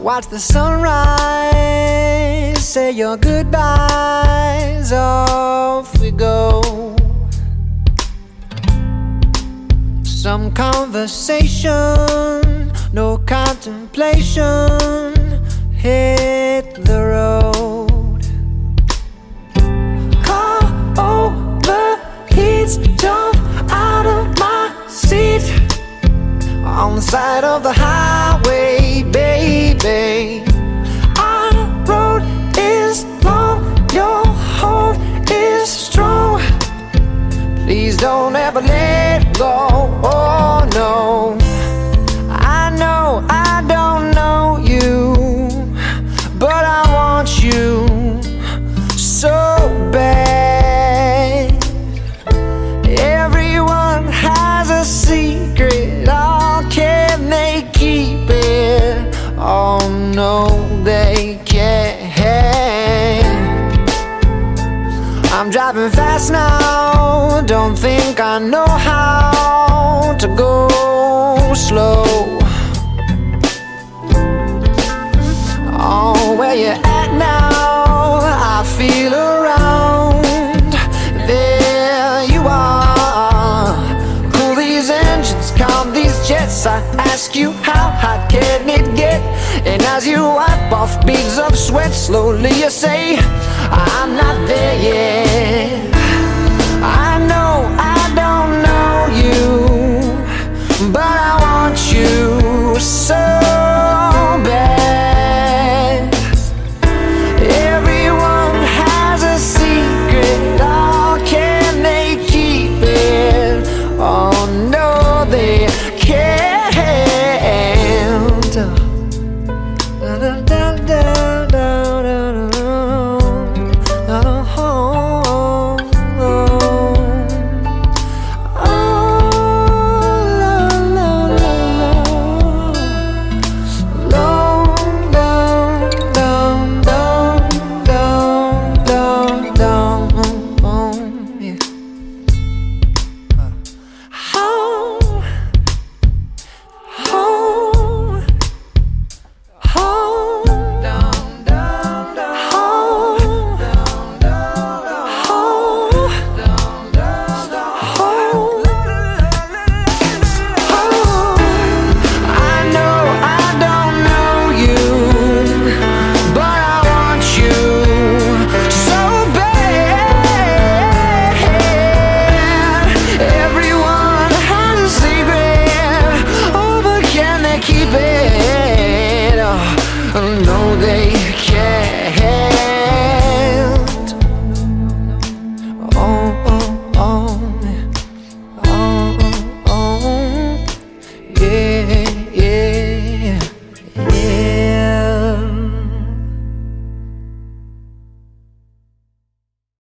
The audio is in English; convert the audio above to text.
watch the sunrise, say your goodbyes, off we go. Some conversation, no contemplation, hit the road. Car overheats, jump out of my seat on the side of the highway, baby. Our road is long, your hold is strong. Please don't ever let go, oh no. I know I don't know you, but I want you so bad. Everyone has a secret, oh, can they keep it? Oh no, they can't. I'm driving fast now, don't think I know how to go slow. Oh, where you at now? I feel around. There you are. Cool these engines, calm these jets. I ask you, how hot can it get? And as you wipe off beads of sweat, slowly you say, I'm not there yet.